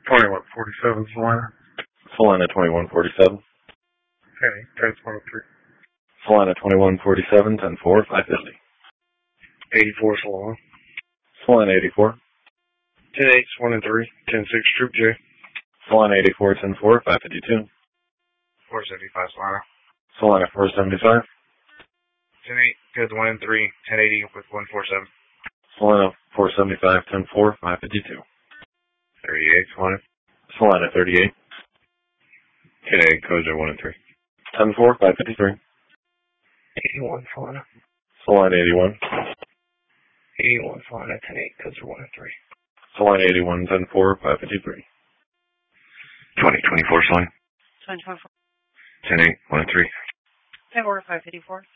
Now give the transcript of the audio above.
2147 Salina. Salina 2147. Penny, 10-103. Salina 2147, 10-4, 550. 84 Salina. Salina 84. 10-8, 1-3, 10-6 Troop J. Salina 84, 10-4, 552. 475 Salina. Salina 475. 10-8, goes 1-3, 1080 with 147. Salina 475, 10-4, 552. 38 Salina. Salina 38. 10-8, goes 1-3. 10-4, 553. 81 Salina. Salina 81. 81 Salina, 10-8, goes 1-3. Salina 81, 10-4, 553. 2024 Salina. 2024. 10-8, 1-3. 10-4, 554.